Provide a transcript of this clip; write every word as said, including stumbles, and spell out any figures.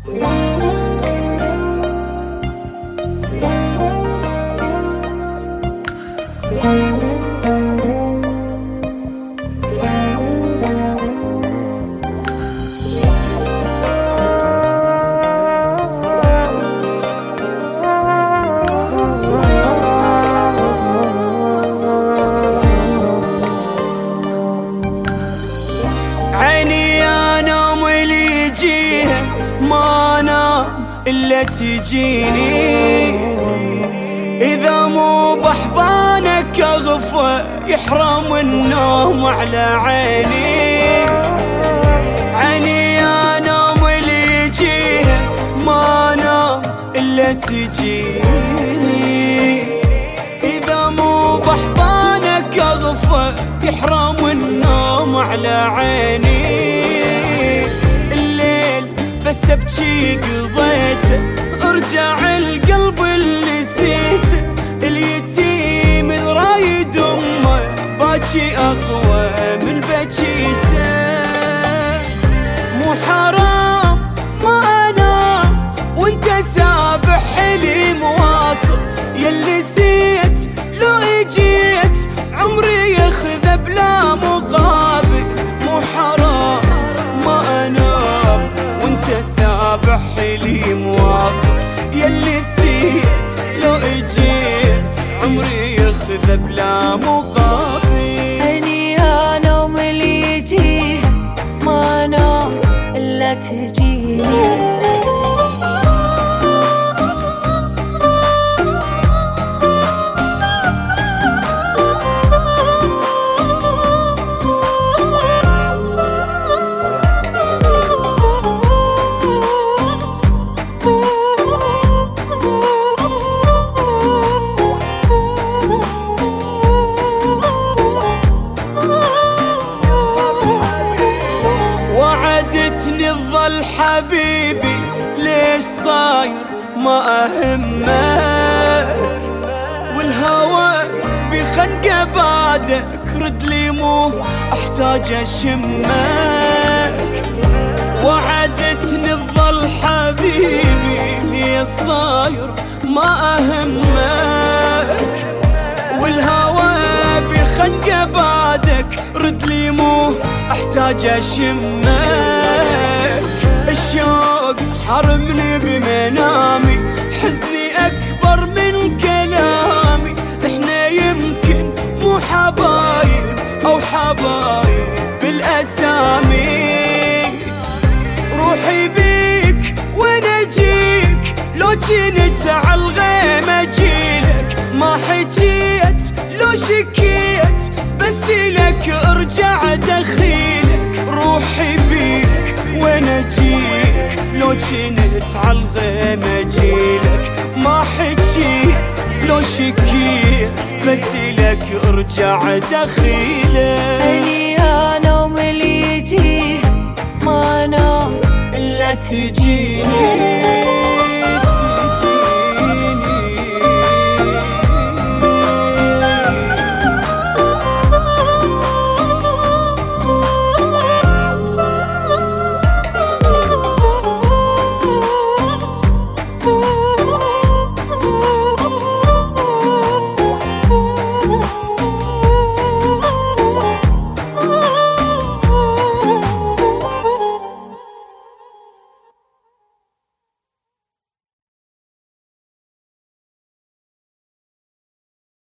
إلا تجيني إذا مو بحضانك أغفى يحرم النوم على عيني. عيني أنام واللي يجيها ما نام إلا تجيني إذا مو بحضانك أغفى يحرم النوم على عيني. بس ابكي قضيته ارجع القلب اللي نسيته اليتيم رايد امه باكي اقوى من بكيته. مو حرام ما انام وانت سابح حلي مواصل يلي نسيت لو اجيت عمري ياخذ بلا مقابل. مو حرام ما انام سابح حلي مواصل يلي نسيت لو اجيت عمري ياخذ بلا مقابل. عيني انام اللي يجيها ما نام الا تجيني. وعدتني تظل حبيبي ليش صاير ما أهمك والهوى بخنقة بعدك رد لي مو أحتاج أشمك. وعدتني تظل حبيبي ليش صاير ما أهمك والهوى بخنقة بعدك رد لي مو احتاج اشمك. الشوق حرمني بمنامي حزني اكبر من كلامي. احنا يمكن مو حبايب او حبايب بالاسامي. روحي بيك وانا اجيك لو جيت عالغيم اجيلك. ما حكيت لو شكيت بس لك ارجع دخيلك. روحي بيك وانا اجيك لو جيت عالغيم اجيلك. ما حكيت لو شكيت بس لك ارجع دخيلك. عيني انام اللي يجيها ما نام الا تجيني.